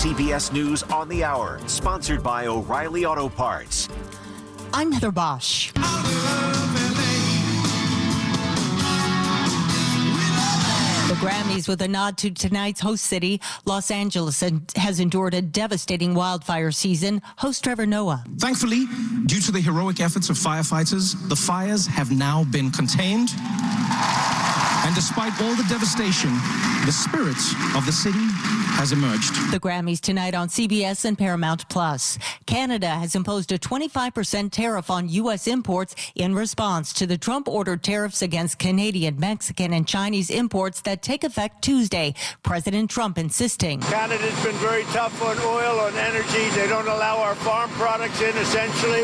CBS News on the Hour, sponsored by O'Reilly Auto Parts. I'm Heather Bosch. The Grammys, with a nod to tonight's host city, Los Angeles, has endured a devastating wildfire season. Host Trevor Noah. Thankfully, due to the heroic efforts of firefighters, the fires have now been contained. And despite all the devastation, the spirit of the city has emerged. The Grammys tonight on CBS and Paramount Plus. Canada has imposed a 25% tariff on U.S. imports in response to the Trump-ordered tariffs against Canadian, Mexican, and Chinese imports that take effect Tuesday. President Trump insisting. Canada's been very tough on oil, on energy. They don't allow our farm products in, essentially.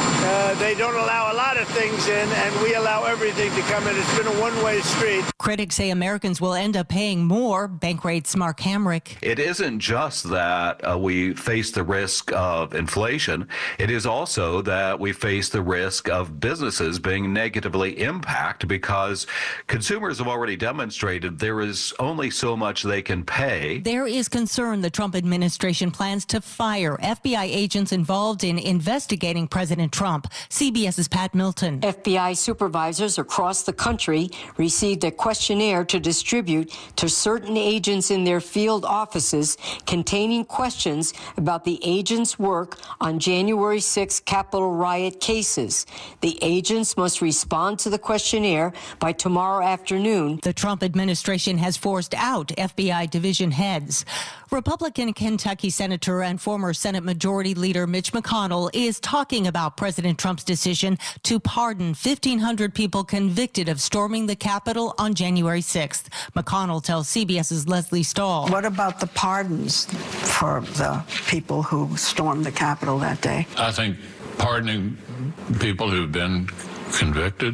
They don't allow a lot of things in, and we allow everything to come in. It's been a one-way street. Critics say Americans will end up paying more. Bankrate's Mark Hamrick. It isn't just that we face the risk of inflation. It is also that we face the risk of businesses being negatively impacted because consumers have already demonstrated there is only so much they can pay. There is concern the Trump administration plans to fire FBI agents involved in investigating President Trump. CBS's Pat Milton. FBI supervisors across the country received a questionnaire to distribute to certain agents in their field offices containing questions about the agents' work on January 6 Capitol riot cases. The agents must respond to the questionnaire by tomorrow afternoon. The Trump administration has forced out FBI division heads. Republican Kentucky Senator and former Senate Majority Leader Mitch McConnell is talking about President Trump's decision to pardon 1,500 people convicted of storming the Capitol on January 6th. McConnell tells CBS's Leslie Stahl. What about the pardons for the people who stormed the Capitol that day? I think pardoning people who've been convicted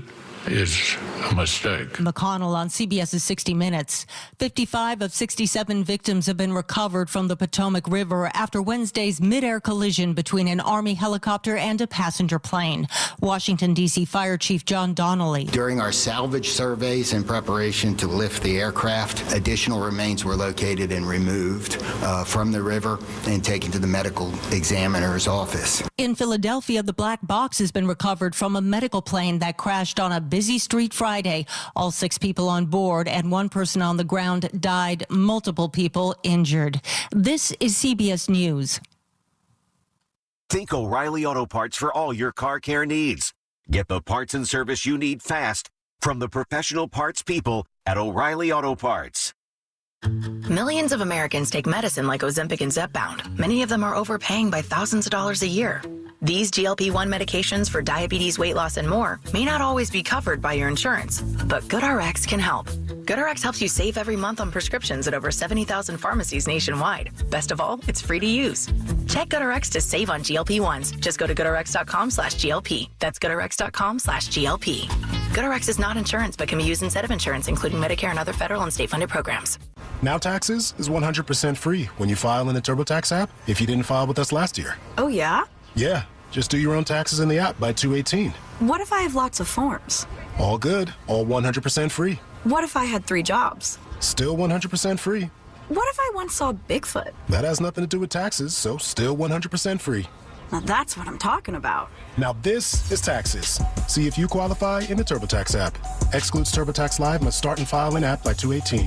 is a mistake. McConnell on CBS's 60 Minutes. 55 of 67 victims have been recovered from the Potomac River after Wednesday's mid-air collision between an Army helicopter and a passenger plane. Washington, D.C. Fire Chief John Donnelly. During our salvage surveys in preparation to lift the aircraft, additional remains were located and removed from the river and taken to the medical examiner's office. In Philadelphia, the black box has been recovered from a medical plane that crashed on a busy street Friday. All 6 people on board and 1 person on the ground died, multiple people injured. This is CBS News. Think O'Reilly Auto Parts for all your car care needs. Get the parts and service you need fast from the professional parts people at O'Reilly Auto Parts. Millions of Americans take medicine like Ozempic and Zepbound. Many of them are overpaying by thousands of dollars a year. These GLP-1 medications for diabetes, weight loss, and more may not always be covered by your insurance, but GoodRx can help. GoodRx helps you save every month on prescriptions at over 70,000 pharmacies nationwide. Best of all, it's free to use. Check GoodRx to save on GLP-1s. Just go to GoodRx.com/GLP. That's GoodRx.com/GLP. GoodRx is not insurance, but can be used instead of insurance, including Medicare and other federal and state-funded programs. Now Taxes is 100% free when you file in the TurboTax app if you didn't file with us last year. Oh, yeah? Yeah, just do your own taxes in the app by 2/18. What if I have lots of forms? All good, all 100% free. What if I had 3 jobs? Still 100% free. What if I once saw Bigfoot? That has nothing to do with taxes, so still 100% free. Now that's what I'm talking about. Now this is Taxes. See if you qualify in the TurboTax app. Excludes TurboTax Live, must start and file in app by 2/18.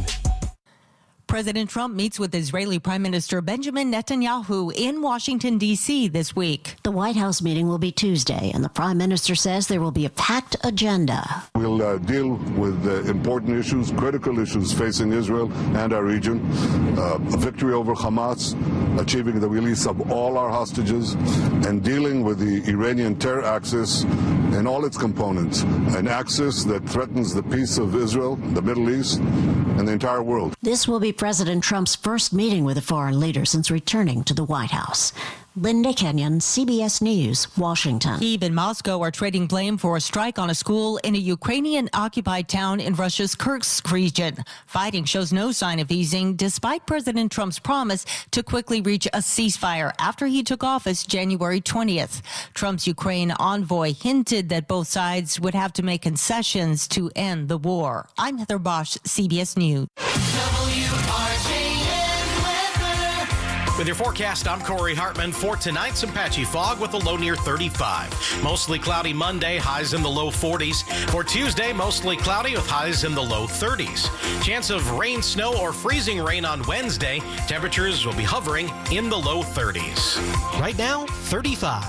President Trump meets with Israeli Prime Minister Benjamin Netanyahu in Washington, D.C. this week. The White House meeting will be Tuesday, and the Prime Minister says there will be a packed agenda. We'll deal with important issues, critical issues facing Israel and our region. A victory over Hamas, achieving the release of all our hostages, and dealing with the Iranian terror axis and all its components, an axis that threatens the peace of Israel, the Middle East, and the entire world. This will be President Trump's first meeting with a foreign leader since returning to the White House. Linda Kenyon, CBS News, Washington. Kyiv and Moscow are trading blame for a strike on a school in a Ukrainian-occupied town in Russia's Kursk region. Fighting shows no sign of easing, despite President Trump's promise to quickly reach a ceasefire after he took office January 20th. Trump's Ukraine envoy hinted that both sides would have to make concessions to end the war. I'm Heather Bosch, CBS News. With your forecast, I'm Corey Hartman. For tonight, some patchy fog with a low near 35. Mostly cloudy Monday, highs in the low 40s. For Tuesday, mostly cloudy with highs in the low 30s. Chance of rain, snow, or freezing rain on Wednesday. Temperatures will be hovering in the low 30s. Right now, 35.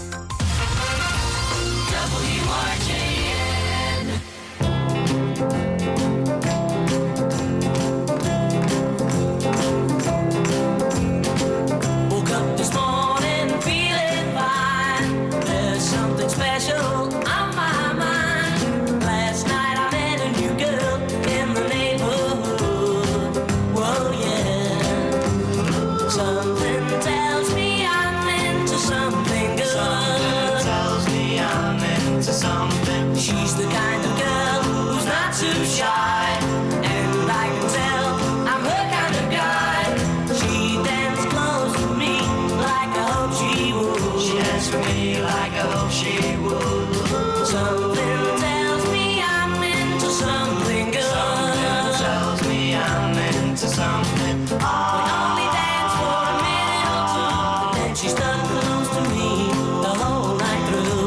She's the kind of girl who's not too shy, and I can tell I'm her kind of guy. She dances close to me like I hope she would. She dances for me like I hope she would. Something tells me I'm into something good. Something tells me I'm into something. We only dance for a minute or two, and she stuck close to me the whole night through.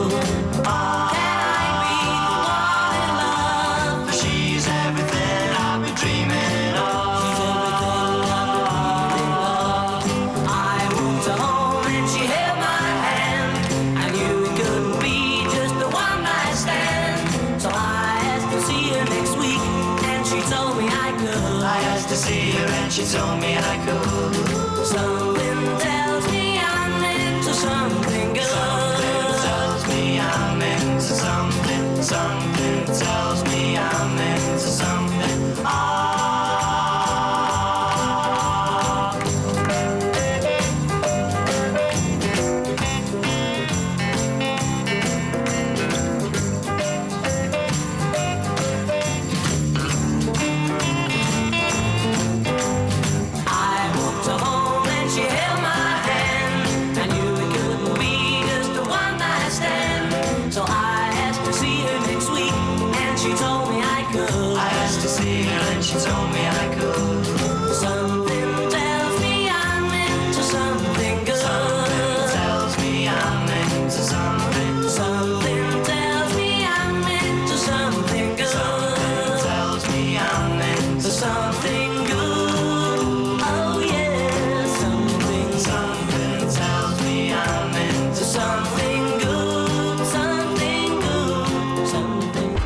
See her and she told me I could. Something tells me I'm into something good. Something tells me I'm into something. Something tells me I'm into something. She told me I could. Something tells me I'm into something good. Something tells me I'm into something. Something tells me I'm into something good. Something tells me I'm into something good. Oh yeah, something tells me I'm into something good. Something good. Something.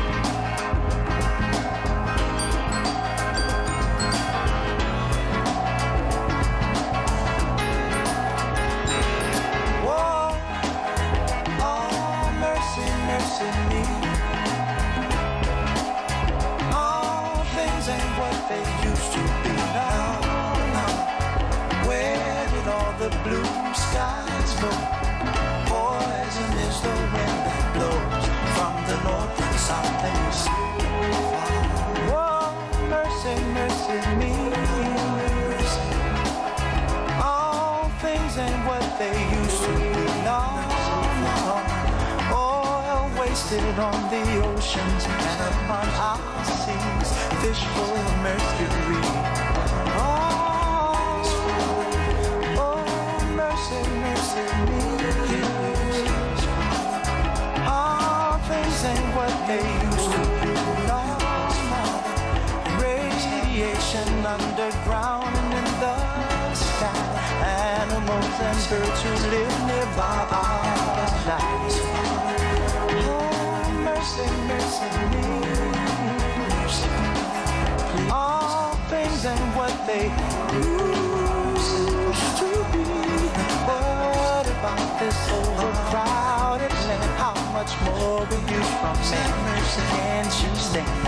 The blue skies go. Poison is the wind that blows from the north and south and east. Whoa, mercy, mercy me. All things ain't what they used to be. No, no. Oil wasted on the oceans and upon our seas. Fish full of mercury. All things ain't what they used to be. No, radiation underground and in the sky. Animals and birds who live nearby our lives. Oh, mercy, mercy me. All things ain't what they used to be. What about this overcrowded land? How much more will you from me? Can't you stand?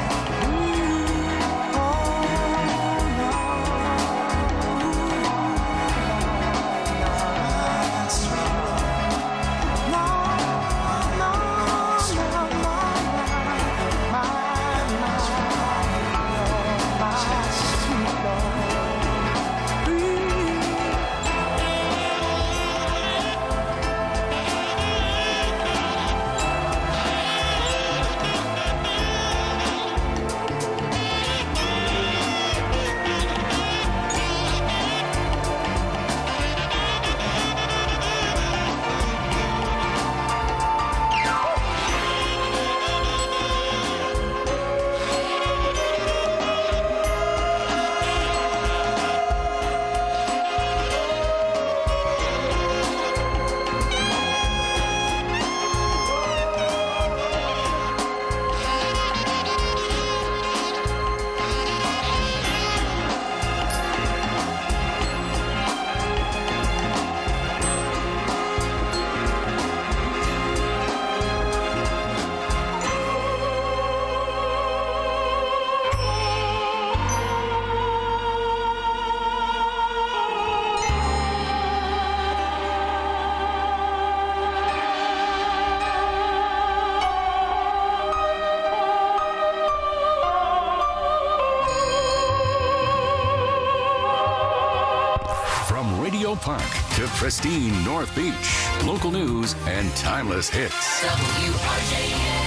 Park to pristine North Beach. Local news and timeless hits. WRJN.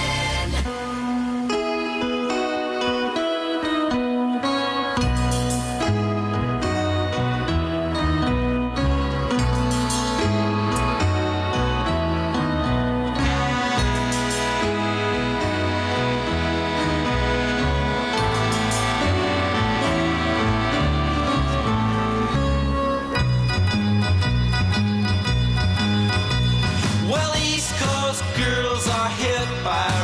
Well, East Coast girls are hit by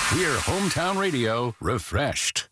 We're Hometown Radio refreshed.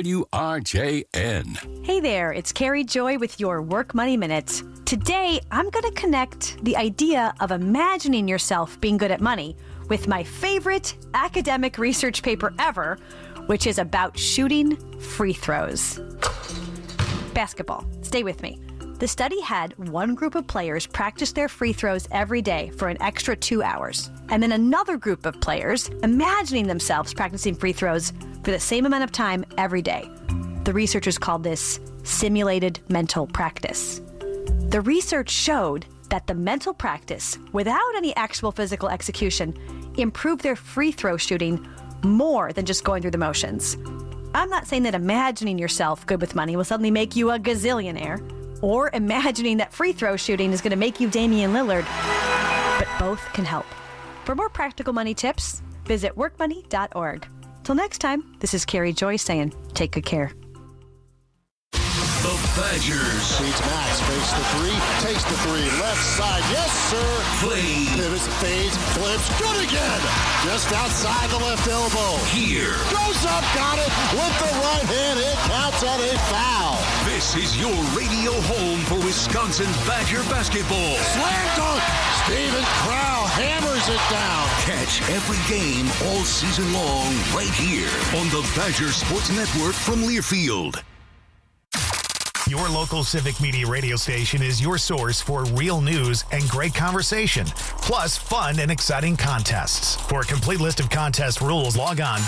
WRJN. Hey there, it's Carrie Joy with your Work Money Minute. Today, I'm going to connect the idea of imagining yourself being good at money with my favorite academic research paper ever, which is about shooting free throws. Basketball. Stay with me. The study had one group of players practice their free throws every day for an extra 2 hours, and then another group of players imagining themselves practicing free throws for the same amount of time every day. The researchers called this simulated mental practice. The research showed that the mental practice, without any actual physical execution, improved their free throw shooting more than just going through the motions. I'm not saying that imagining yourself good with money will suddenly make you a gazillionaire, or imagining that free throw shooting is going to make you Damian Lillard, but both can help. For more practical money tips, visit workmoney.org. Till next time, this is Carrie Joy saying, take good care. The Badgers. Beats Max, fakes the three, takes the three, left side, yes sir. Play. Pivots, fades, flips, good again. Just outside the left elbow. Here. Goes up, got it, with the right hand, it counts at a foul. This is your radio home for Wisconsin Badger basketball. Slam dunk, Steven Crowl hammers it down. Catch every game all season long right here on the Badger Sports Network from Learfield. Your local Civic Media radio station is your source for real news and great conversation, plus fun and exciting contests. For a complete list of contest rules, log on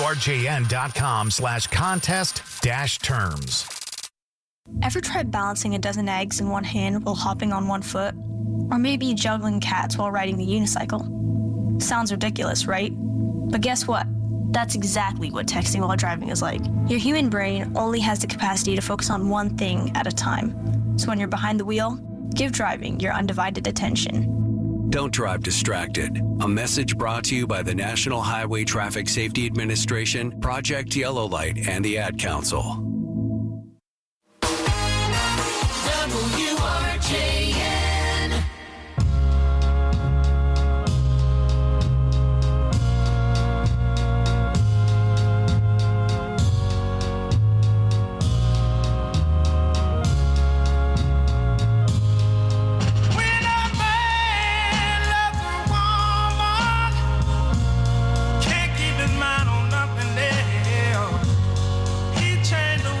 WRJN.com/contest-terms. Ever tried balancing a dozen eggs in one hand while hopping on one foot? Or maybe juggling cats while riding the unicycle? Sounds ridiculous, right? But guess what? That's exactly what texting while driving is like. Your human brain only has the capacity to focus on one thing at a time. So when you're behind the wheel, give driving your undivided attention. Don't drive distracted. A message brought to you by the National Highway Traffic Safety Administration, Project Yellow Light, and the Ad Council. WRJN. Can't keep his mind on nothing else. He changed the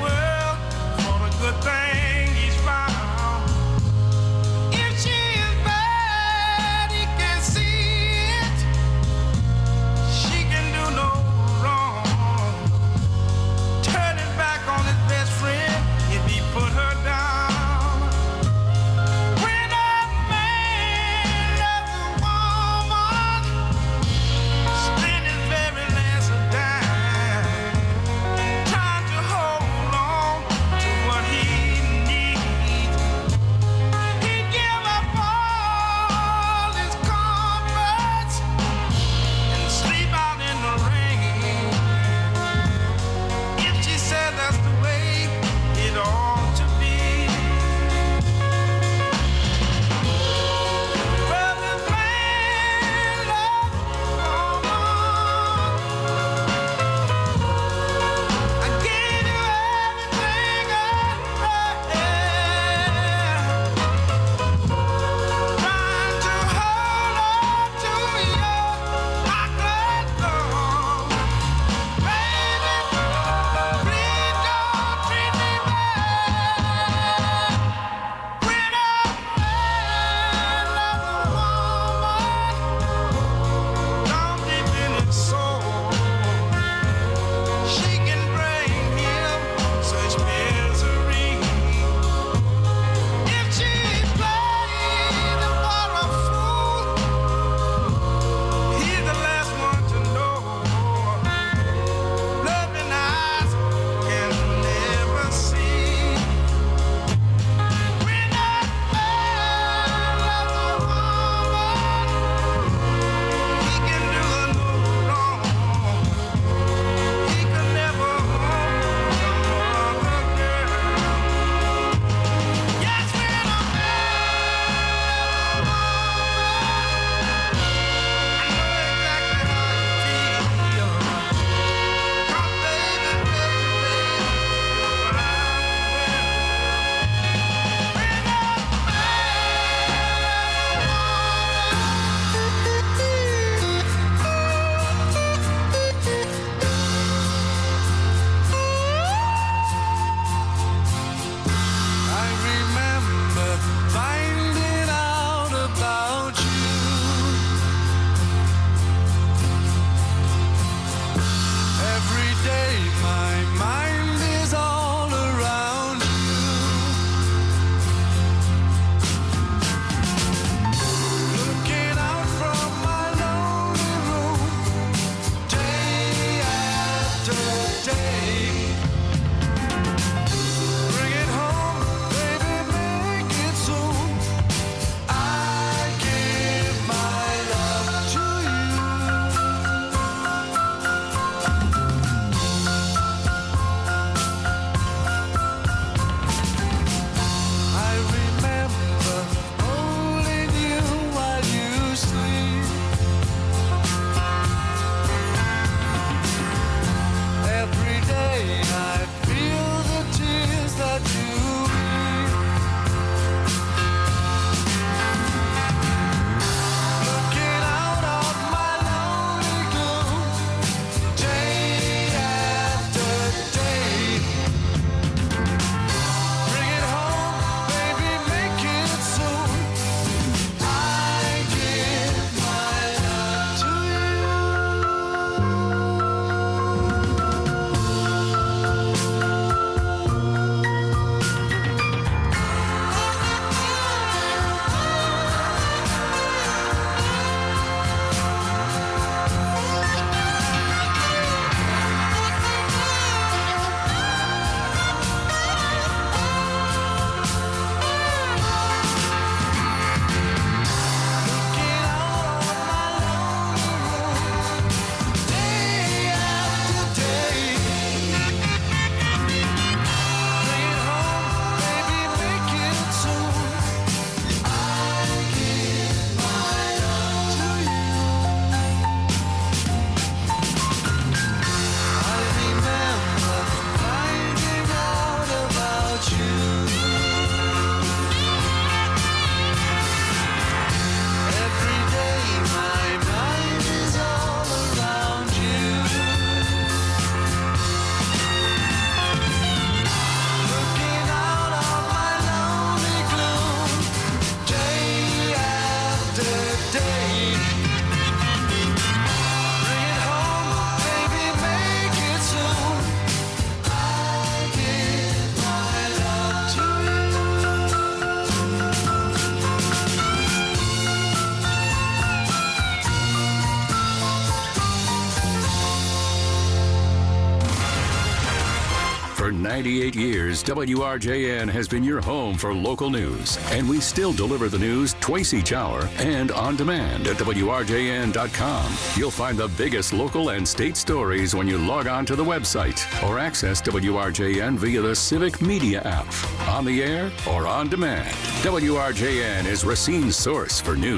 98 years, WRJN has been your home for local news, and we still deliver the news twice each hour and on demand at WRJN.com. You'll find the biggest local and state stories when you log on to the website or access WRJN via the Civic Media app. On the air or on demand, WRJN is Racine's source for news.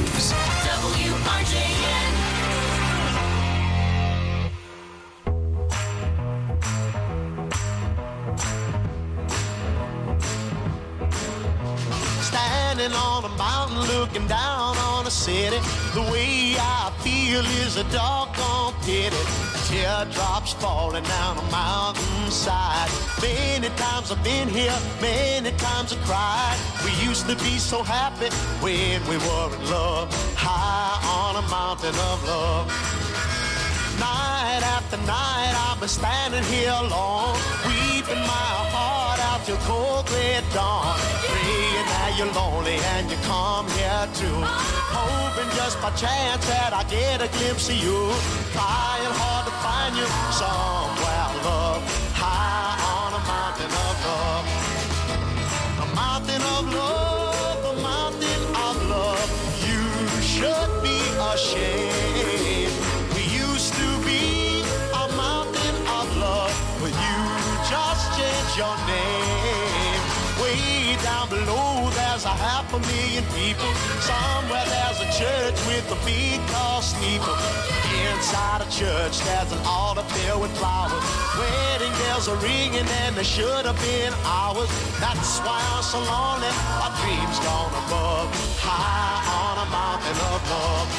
WRJN. Standing on a mountain looking down on a city, the way I feel is a doggone pity. Teardrops falling down a mountainside. Many times I've been here, many times I cried. We used to be so happy when we were in love, high on a mountain of love. Night after night I've been standing here alone, weeping my heart out till cold gray dawn, praying that you're lonely and you come here too, hoping just by chance that I get a glimpse of you, trying hard to find you somewhere, love, high on a mountain of love. A mountain of love, a mountain of love. You should be ashamed. We used to be a mountain of love, but you just changed your name. Way down below there's 500,000 people. Somewhere there's a church with a big tall steeple. Inside a church there's an altar filled with flowers. Wedding bells are ringing and they should have been ours. That's why I'm so lonely, my dreams gone above, high on a mountain of love.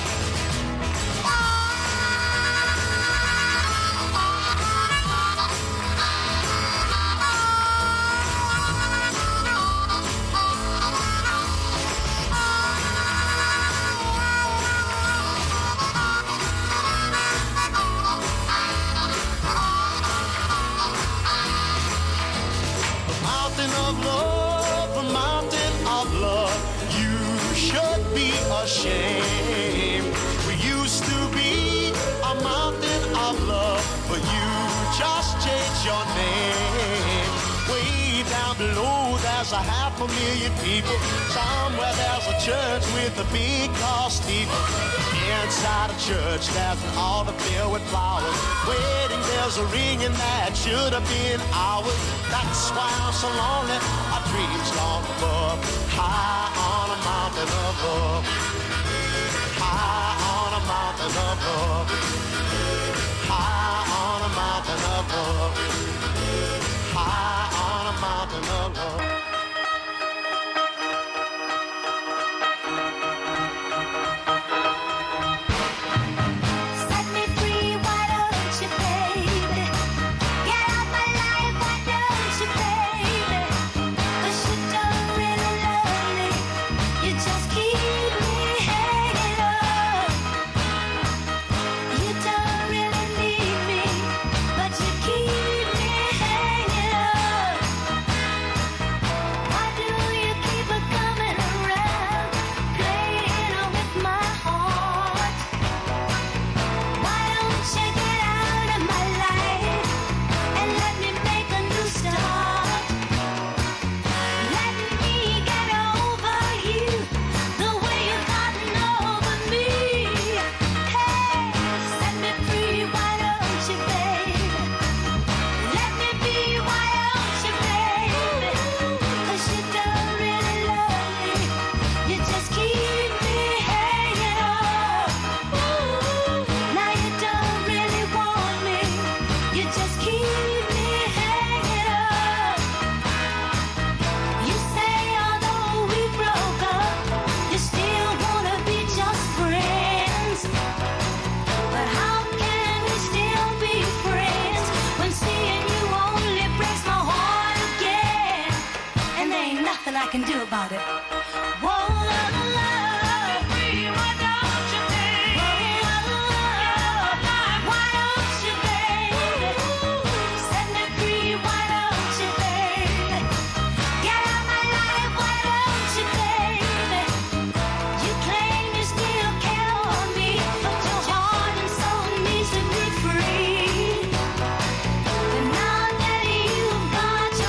Of love, a mountain of love. You should be ashamed. We used to be a mountain of love, but you just changed your name. Way down below there's 500,000 people. Somewhere there's a church with a big tall steeple. Inside a church there's an altar filled with flowers. Wedding bells are ringing that should have been ours. That's why I'm so lonely, our dreams gone above, high on a mountain of love, high on a mountain of love, high on a mountain of love, high on a mountain of love. I can do about it. Got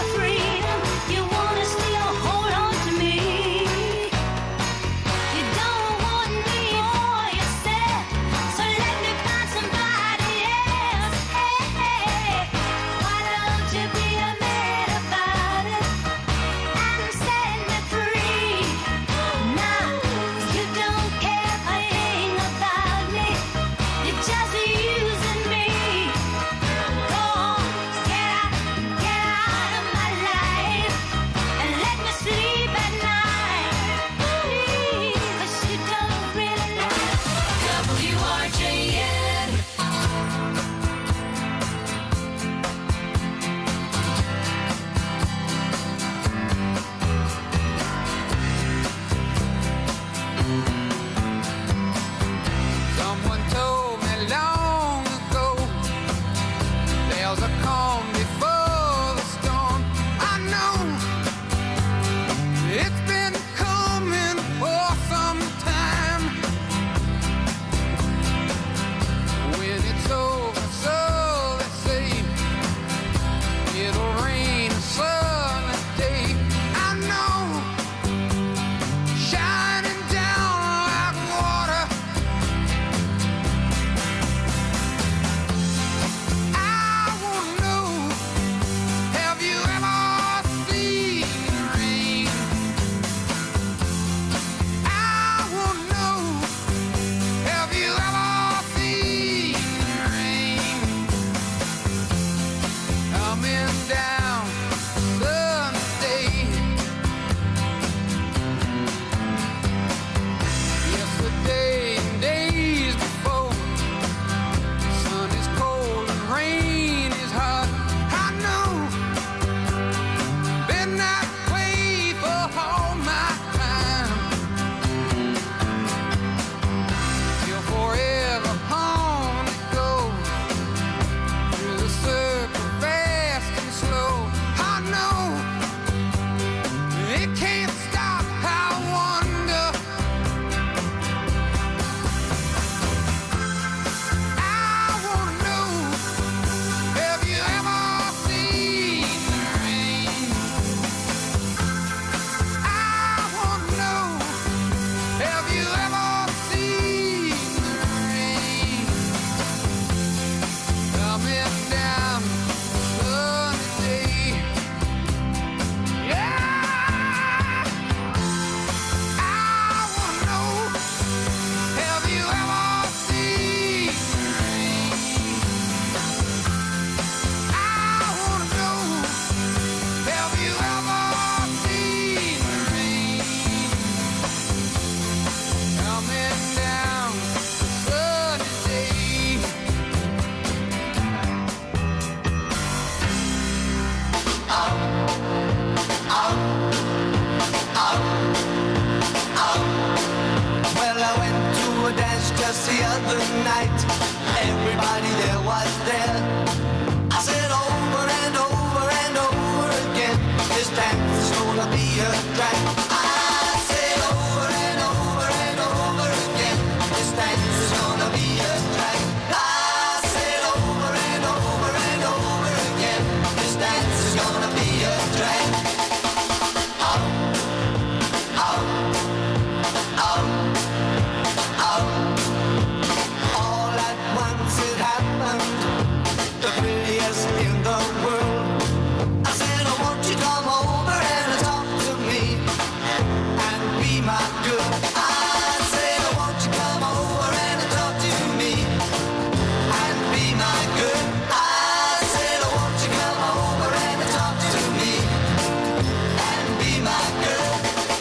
just the other night. Everybody there was there. I said over and over and over again, this dance is gonna be a drag. I said over and over and over again, this dance is gonna be a drag. I said over and over and over again, this dance is gonna be a drag. Oh, oh, oh, oh. All at once it happened, the prettiest in the world. I said, oh, won't you come over and talk to me and be my girl? I said, oh, won't you come over and talk to me and be my girl? I said, oh, won't you come over and talk to me and be my girl?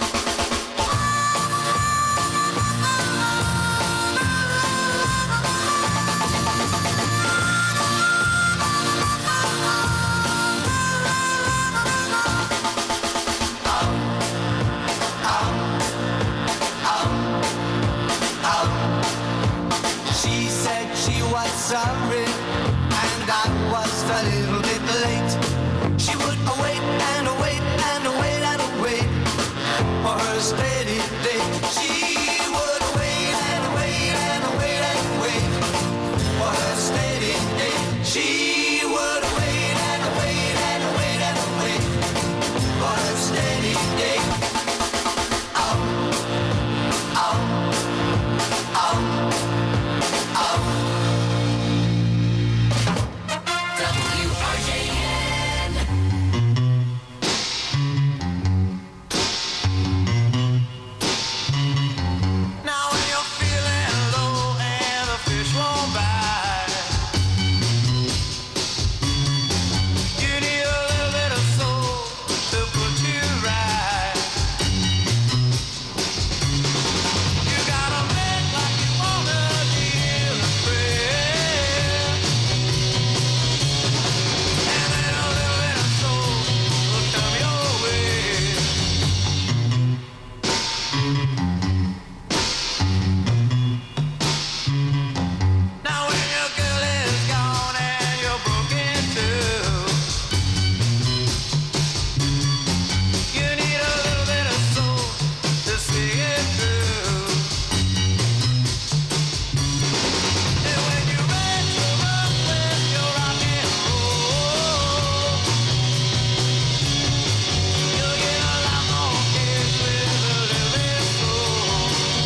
She said she was sorry and I was a little bit late. She would wait and wait and wait and wait for her steady date. She would wait and wait and wait and wait for her steady date. She would wait and wait and wait and wait for her steady date. Oh, oh, oh. Now when you're feeling low and the fish won't bite, you need a little bit of soul to put you right. You gotta make like you wanna deal a prayer, and then a little bit of soul will come your way. Now when your girl is gone and you're broken too, you need a little bit of soul to see it through. And when you venture up with your rock and roll, you'll get a lot more kids with a little bit of soul.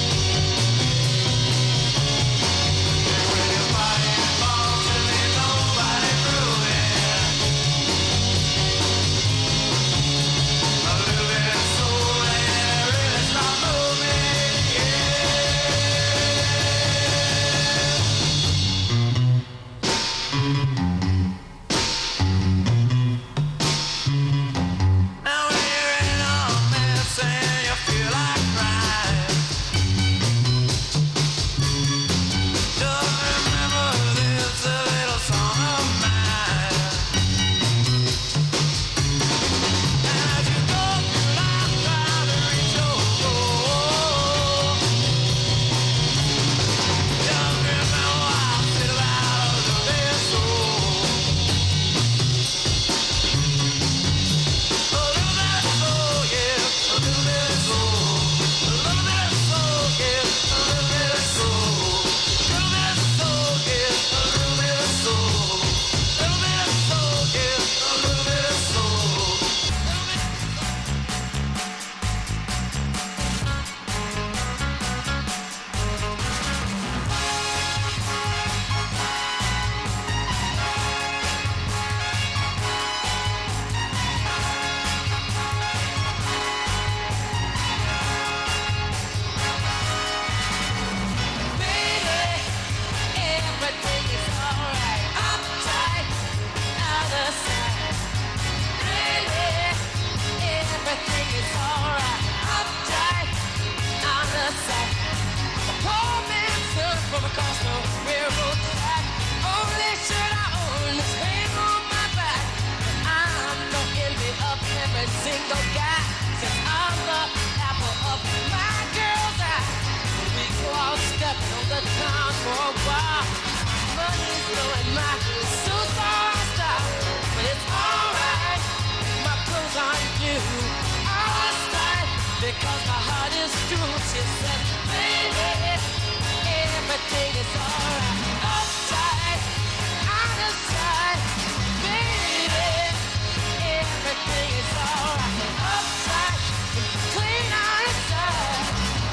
When your body falls and there's nobody through it, a little bit of soul and it really start moving, Now when you're in a mess and you feel like crying, just remember this a little song of mine. And as you go through life, try to reach your goal. Just remember I said about a little bit soul. for a while. Money's blowing my superstar, but it's alright. My clothes aren't new. All right, because my heart is true. She said, baby, everything is alright. Uptight, out of sight, baby, everything is alright. Uptight, clean out of sight.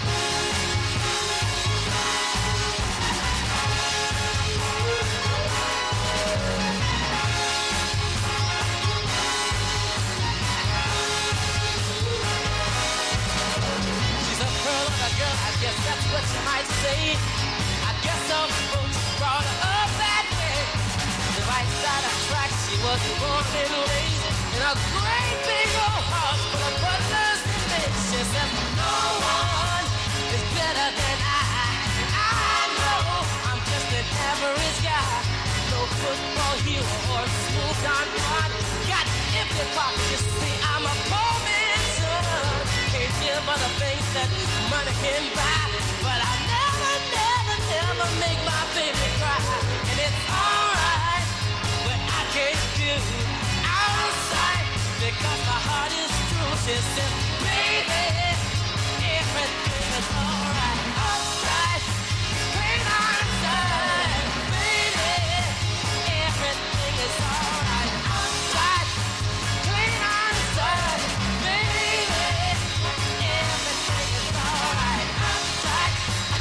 She's a pearl of a girl, I guess that's what you might say. I guess some folks brought her up that way. The right side of tracks, she was born and raised in a great big old house full of butlers and maids. She said, no one is better than I know I'm just an average guy. No football hero or school Don Juan. Got empty pockets, you see, I'm a poor man's son. Can't give other things that money can buy, but I never make my baby cry. And it's alright, but I can't do outside because my heart is true. She says, baby, everything is alright. Outside, clean outside, baby, everything is alright. Outside, clean outside, baby, everything is alright. Outside,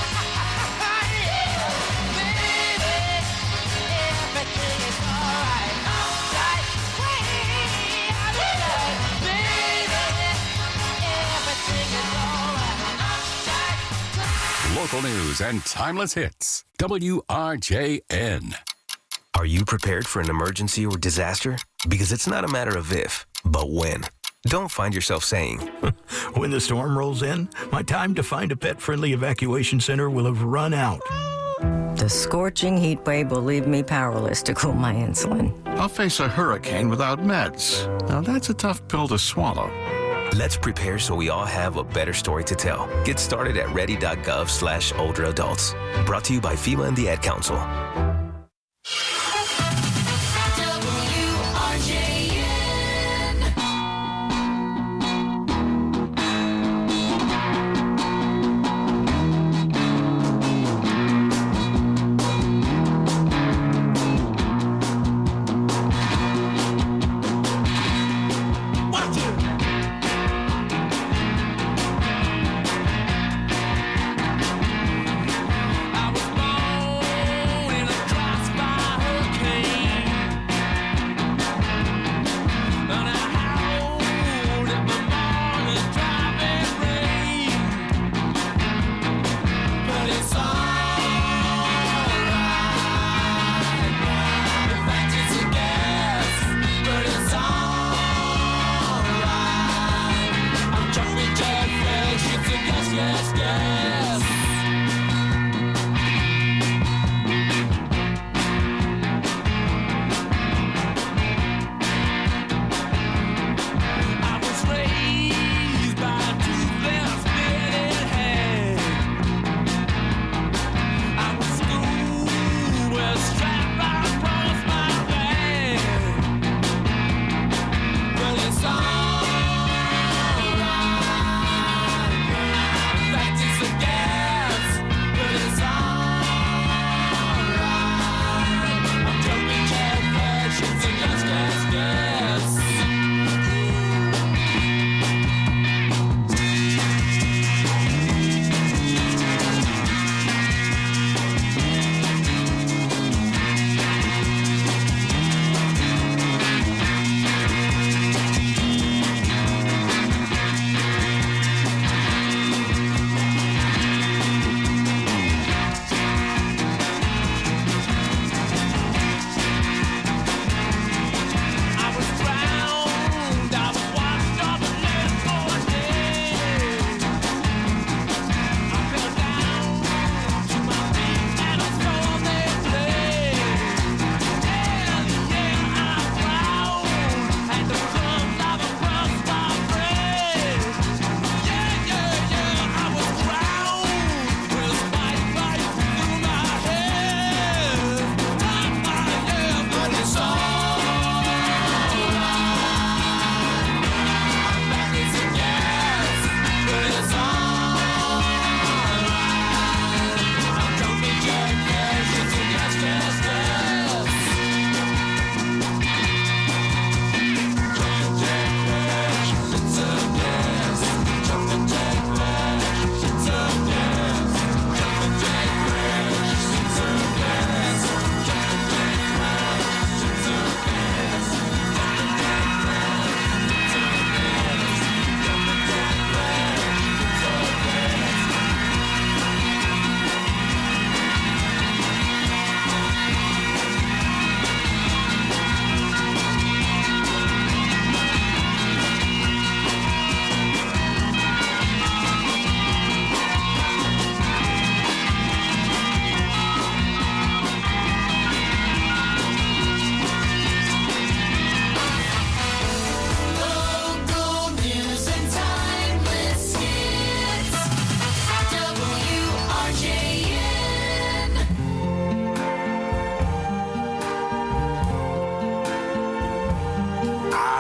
everything is alright. Outside, clean outside, baby, everything is alright. Outside. Local news and timeless hits. WRJN. Are you prepared for an emergency or disaster? Because it's not a matter of if, but when. Don't find yourself saying, when the storm rolls in, my time to find a pet-friendly evacuation center will have run out. The scorching heat wave will leave me powerless to cool my insulin. I'll face a hurricane without meds. Now that's a tough pill to swallow. Let's prepare so we all have a better story to tell. Get started at ready.gov/older adults. Brought to you by FEMA and the Ad Council. I was born in a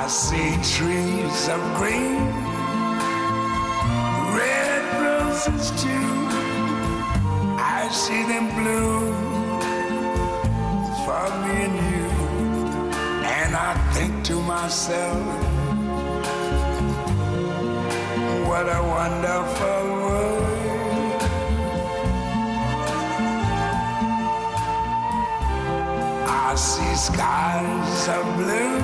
see trees of green, red roses too. I see them bloom for me and you. And I think to myself, what a wonderful world. I see skies of blue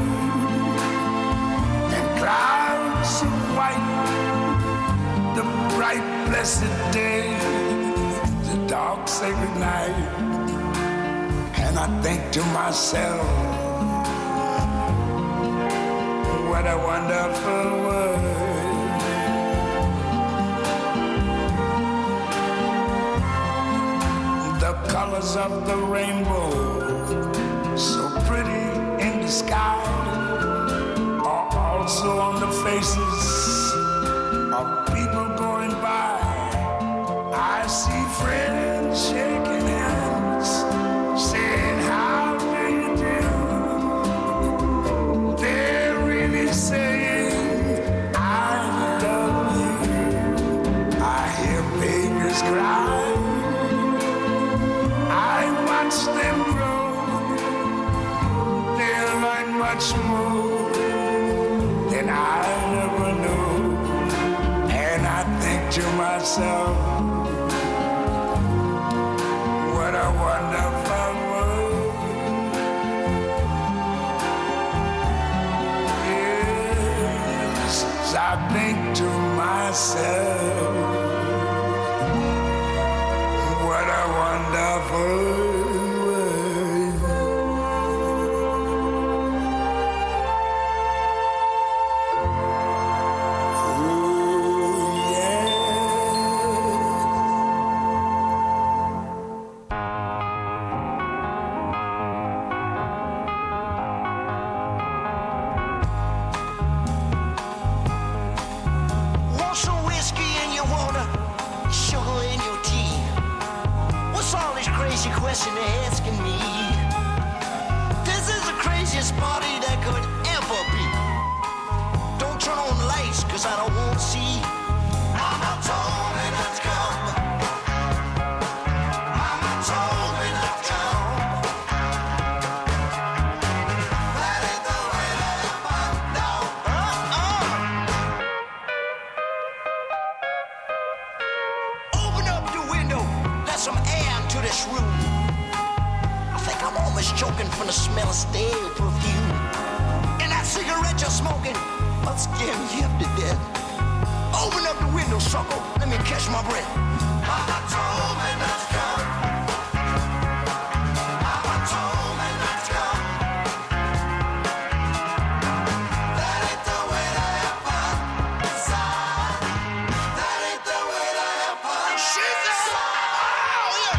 and clouds of white, the bright blessed day, the dark sacred night. And I think to myself, what a wonderful world. The colors of the rainbow, so pretty in the sky, are also on the faces of people going by. I see friends shaking hands, saying, how do you do? They're really saying, I love you. I hear babies cry, I watch them grow. They'll learn much more than I never knew. And I think to myself, what a wonderful world. Yes, I think to myself, what a wonderful world. Want some whiskey in your water, sugar in your tea? What's all this crazy question they're asking me? This is the craziest party that could ever be. Don't turn on the lights, cause I don't want to see. Mama told me not to come. Mama told me not to come. That ain't the way to have fun, no. Open up the window, let some air into this room. I think I'm almost choking from the smell of stale perfume. And that cigarette you're smoking, I'll scare me up to death. Open up the window, sucker, let me catch my breath. Mama told me not to come. Mama told me not to come. That ain't the way to have fun, son. That ain't the way to have fun. She said, oh yeah.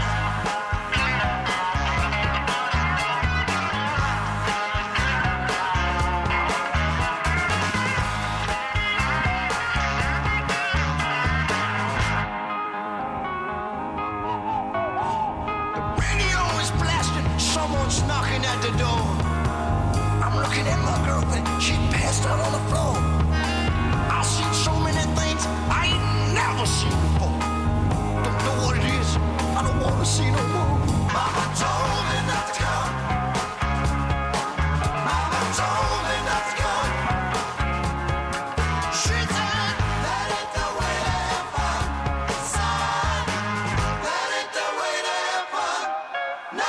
Radio is blasting, someone's knocking at the door. I'm looking at my girlfriend, she passed out on the floor. I've seen so many things I ain't never seen before. Don't know what it is, I don't want to see no more. Mama told me not to come. Mama told me not to come. She said, that ain't the way to have fun, son. That ain't the way to have fun, no.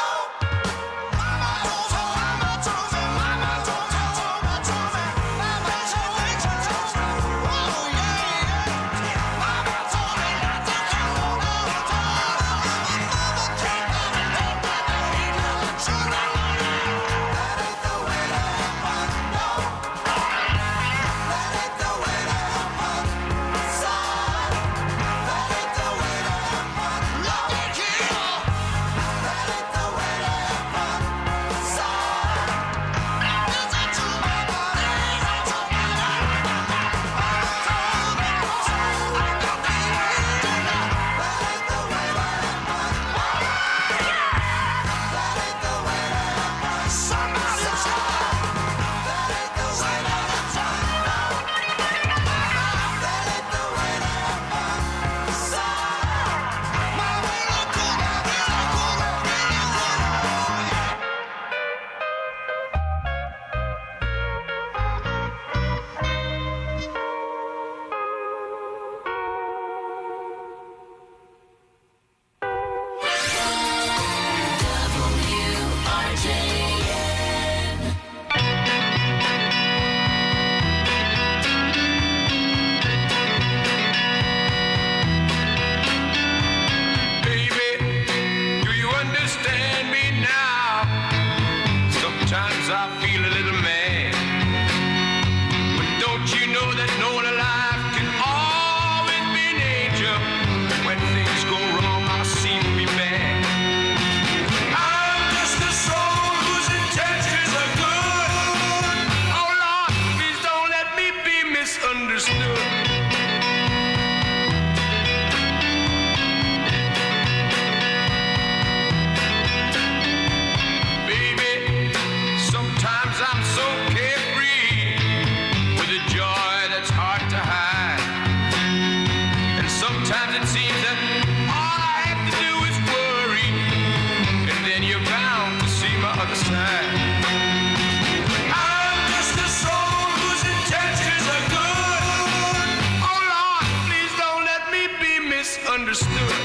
Mama told me, mama told me, mama told me, mama told me, mama told me mad. But don't you know that no one alive can always be an angel? When things go wrong, I seem to be bad. I'm just a soul whose intentions are good. Oh Lord, please don't let me be misunderstood. I'm so carefree with a joy that's hard to hide. And sometimes it seems that all I have to do is worry, and then you're bound to see my other side. I'm just a soul whose intentions are good. Oh Lord, please don't let me be misunderstood.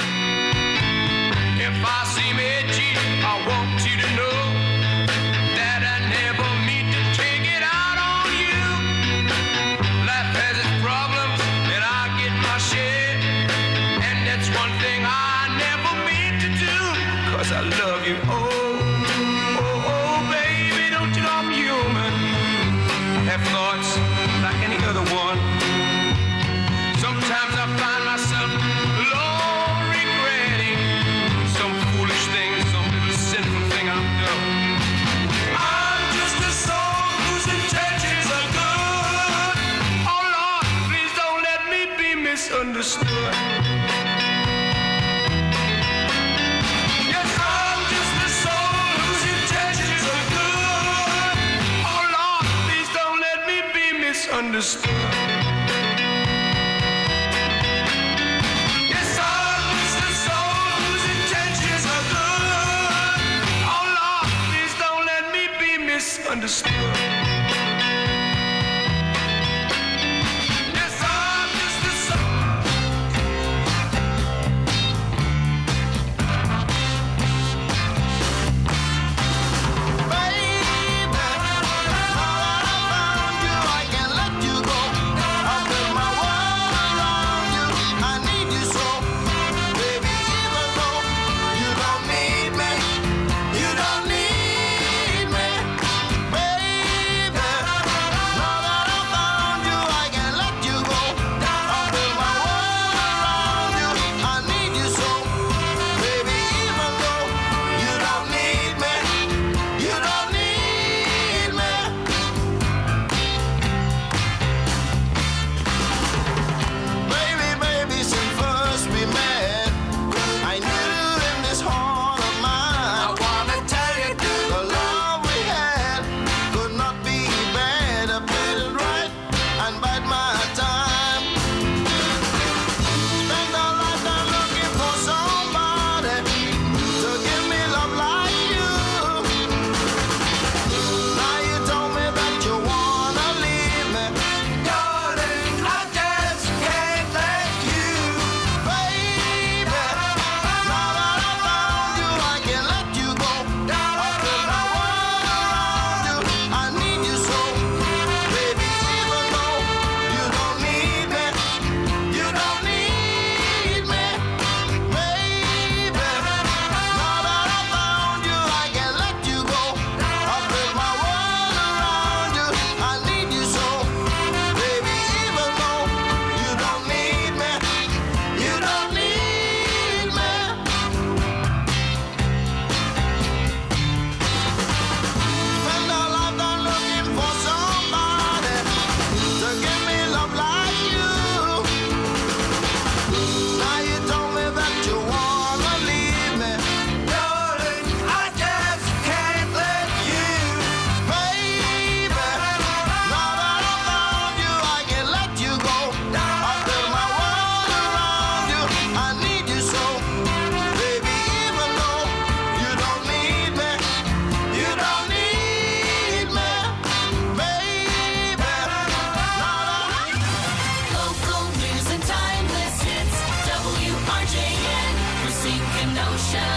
If I seem edgy, I want you to know that I never mean to take it out on you. Life has its problems, and I get my share. And that's one thing I never mean to do, 'cause I love you. Oh, baby, don't you know I'm human? Have thoughts like any other one. Sometimes I find myself alone regretting some foolish thing, some little sinful thing I've done. I'm just a soul whose intentions are good. Oh Lord, please don't let me be misunderstood. Yes, I'm just a soul whose intentions are good. Oh Lord, please don't let me be misunderstood. Yes, I'm just a soul whose intentions are good. Oh Lord, please don't let me be misunderstood. Yes, I'm just a soul. Baby, now that I found you, I can't let you go. I built my world around you. I need you so. Baby, even though you don't need me, you don't need me. Baby, now that I found you, I can't let you go. I built my world around you. I need you so. Baby, even though you don't need me, you don't need me. Baby, since first we met, I knew in this heart of mine, I wanna tell you, dude, the love we had could not be bad. I played it right and bide my time. Spent a lifetime looking for somebody to give me love like you. Now you told me that you wanna leave me. Darling, I just can't let you. Baby, now that I found you, I can't let you go. I built my world around you. I need you so. Baby, even though you don't need me, you don't need me. Baby, now that I found you, I can't let you go. I built my world around you. I need you so. Baby, even though you don't need me, you don't need me. Spend a lifetime looking for somebody to give me love like you. Now you told me that you wanna leave me. Darling, I just can't let you. Baby, now that I found you, I can't let you go. I built my world around you. I need you so. Baby, even though you don't need me, you don't need me. Baby, now that Local news and timeless hits. WRJN, Racine Kenosha.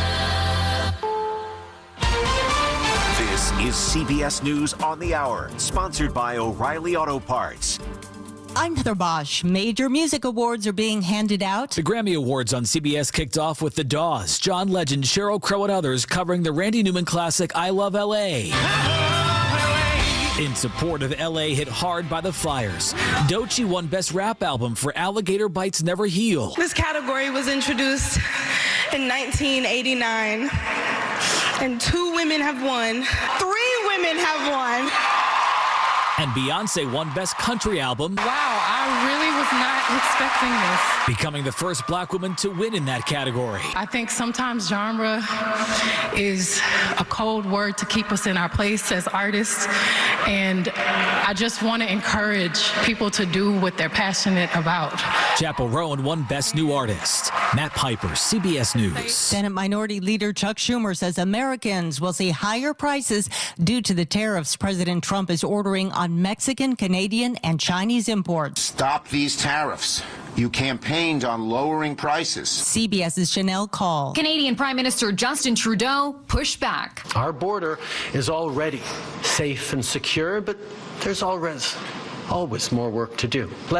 This is CBS News on the Hour, sponsored by O'Reilly Auto Parts. I'm Heather Bosch. Major music awards are being handed out. The Grammy Awards on CBS kicked off with The Dawes, John Legend, Sheryl Crow, and others covering the Randy Newman classic I Love L.A. In support of LA hit hard by the fires, Doechii won Best Rap Album for Alligator Bites Never Heal. This category was introduced in 1989, and 2 women have won. 3 women have won. And Beyonce won Best Country Album. Wow, I really was not expecting this. Becoming the first black woman to win in that category. I think sometimes genre is a cold word to keep us in our place as artists. And I just want to encourage people to do what they're passionate about. Chappell Roan won Best New Artist. Matt Piper, CBS News. Senate Minority Leader Chuck Schumer says Americans will see higher prices due to the tariffs President Trump is ordering on Mexican, Canadian, and Chinese imports. Stop these tariffs. You campaigned on lowering prices. CBS's Chanel Call. Canadian Prime Minister Justin Trudeau pushed back. Our border is already safe and secure, but there's always more work to do.